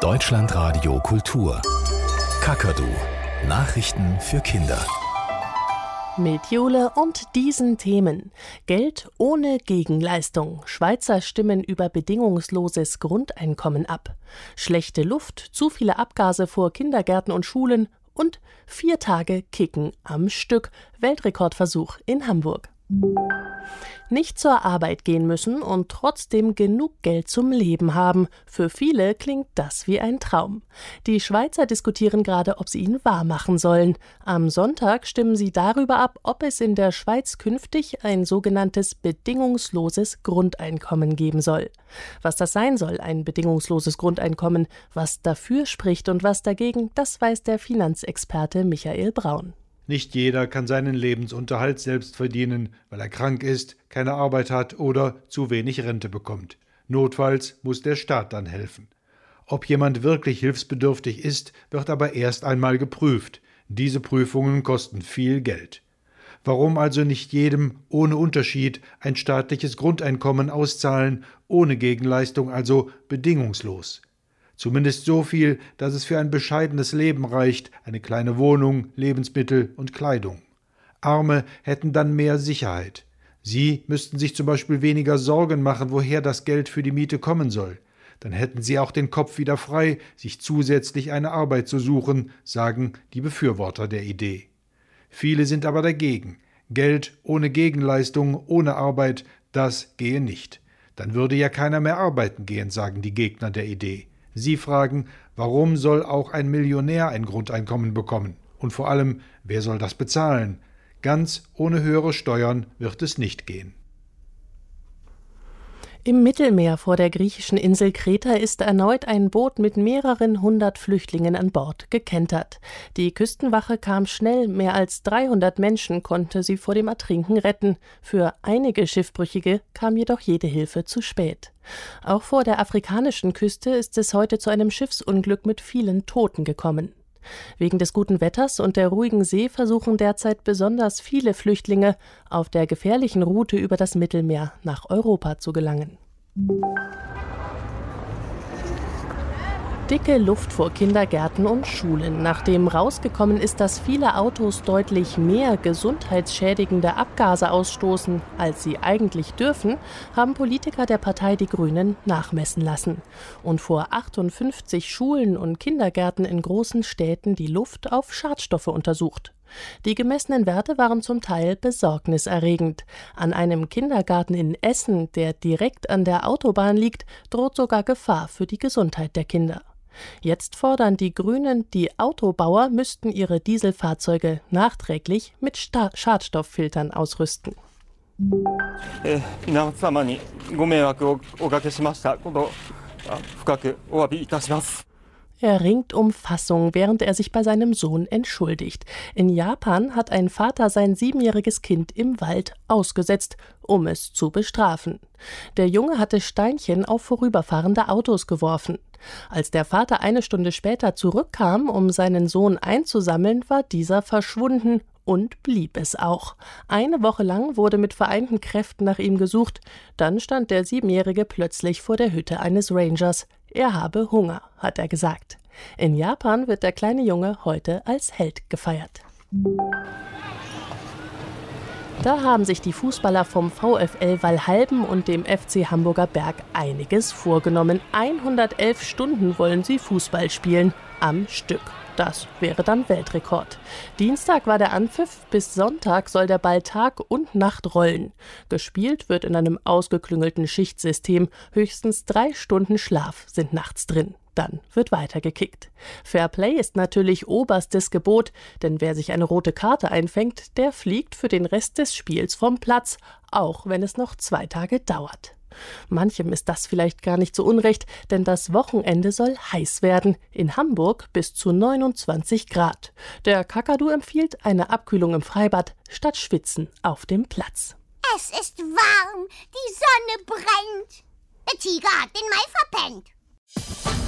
Deutschlandradio Kultur. Kakadu. Nachrichten für Kinder. Mit Jule und diesen Themen. Geld ohne Gegenleistung. Schweizer stimmen über bedingungsloses Grundeinkommen ab. Schlechte Luft, zu viele Abgase vor Kindergärten und Schulen und 4 Tage Kicken am Stück. Weltrekordversuch in Hamburg. Nicht zur Arbeit gehen müssen und trotzdem genug Geld zum Leben haben. Für viele klingt das wie ein Traum. Die Schweizer diskutieren gerade, ob sie ihn wahrmachen sollen. Am Sonntag stimmen sie darüber ab, ob es in der Schweiz künftig ein sogenanntes bedingungsloses Grundeinkommen geben soll. Was das sein soll, ein bedingungsloses Grundeinkommen, was dafür spricht und was dagegen, das weiß der Finanzexperte Michael Braun. Nicht jeder kann seinen Lebensunterhalt selbst verdienen, weil er krank ist, keine Arbeit hat oder zu wenig Rente bekommt. Notfalls muss der Staat dann helfen. Ob jemand wirklich hilfsbedürftig ist, wird aber erst einmal geprüft. Diese Prüfungen kosten viel Geld. Warum also nicht jedem ohne Unterschied ein staatliches Grundeinkommen auszahlen, ohne Gegenleistung, also bedingungslos? Zumindest so viel, dass es für ein bescheidenes Leben reicht, eine kleine Wohnung, Lebensmittel und Kleidung. Arme hätten dann mehr Sicherheit. Sie müssten sich zum Beispiel weniger Sorgen machen, woher das Geld für die Miete kommen soll. Dann hätten sie auch den Kopf wieder frei, sich zusätzlich eine Arbeit zu suchen, sagen die Befürworter der Idee. Viele sind aber dagegen. Geld ohne Gegenleistung, ohne Arbeit, das gehe nicht. Dann würde ja keiner mehr arbeiten gehen, sagen die Gegner der Idee. Sie fragen, warum soll auch ein Millionär ein Grundeinkommen bekommen? Und vor allem, wer soll das bezahlen? Ganz ohne höhere Steuern wird es nicht gehen. Im Mittelmeer vor der griechischen Insel Kreta ist erneut ein Boot mit mehreren 100 Flüchtlingen an Bord gekentert. Die Küstenwache kam schnell, mehr als 300 Menschen konnte sie vor dem Ertrinken retten. Für einige Schiffbrüchige kam jedoch jede Hilfe zu spät. Auch vor der afrikanischen Küste ist es heute zu einem Schiffsunglück mit vielen Toten gekommen. Wegen des guten Wetters und der ruhigen See versuchen derzeit besonders viele Flüchtlinge, auf der gefährlichen Route über das Mittelmeer nach Europa zu gelangen. Dicke Luft vor Kindergärten und Schulen. Nachdem rausgekommen ist, dass viele Autos deutlich mehr gesundheitsschädigende Abgase ausstoßen, als sie eigentlich dürfen, haben Politiker der Partei Die Grünen nachmessen lassen und vor 58 Schulen und Kindergärten in großen Städten die Luft auf Schadstoffe untersucht. Die gemessenen Werte waren zum Teil besorgniserregend. An einem Kindergarten in Essen, der direkt an der Autobahn liegt, droht sogar Gefahr für die Gesundheit der Kinder. Jetzt fordern die Grünen, die Autobauer müssten ihre Dieselfahrzeuge nachträglich mit Schadstofffiltern ausrüsten. Er ringt um Fassung, während er sich bei seinem Sohn entschuldigt. In Japan hat ein Vater sein 7-jähriges Kind im Wald ausgesetzt, um es zu bestrafen. Der Junge hatte Steinchen auf vorüberfahrende Autos geworfen. Als der Vater eine Stunde später zurückkam, um seinen Sohn einzusammeln, war dieser verschwunden und blieb es auch. Eine Woche lang wurde mit vereinten Kräften nach ihm gesucht. Dann stand der 7-Jährige plötzlich vor der Hütte eines Rangers. Er habe Hunger, hat er gesagt. In Japan wird der kleine Junge heute als Held gefeiert. Da haben sich die Fußballer vom VfL Wallhalben und dem FC Hamburger Berg einiges vorgenommen. 111 Stunden wollen sie Fußball spielen, am Stück. Das wäre dann Weltrekord. Dienstag war der Anpfiff, bis Sonntag soll der Ball Tag und Nacht rollen. Gespielt wird in einem ausgeklüngelten Schichtsystem. Höchstens 3 Stunden Schlaf sind nachts drin. Dann wird weitergekickt. Fairplay ist natürlich oberstes Gebot, denn wer sich eine rote Karte einfängt, der fliegt für den Rest des Spiels vom Platz, auch wenn es noch 2 Tage dauert. Manchem ist das vielleicht gar nicht so unrecht, denn das Wochenende soll heiß werden. In Hamburg bis zu 29 Grad. Der Kakadu empfiehlt eine Abkühlung im Freibad statt Schwitzen auf dem Platz. Es ist warm, die Sonne brennt. Der Tiger hat den Mai verpennt.